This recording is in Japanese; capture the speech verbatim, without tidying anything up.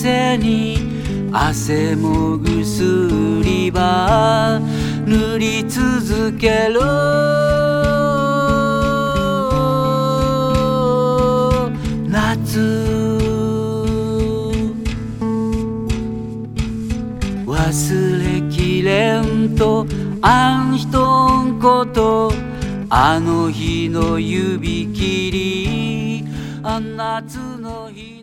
せに汗も薬ば塗り続ける。夏忘れきれんとあん人んこと、あの日の指切り、あ夏の日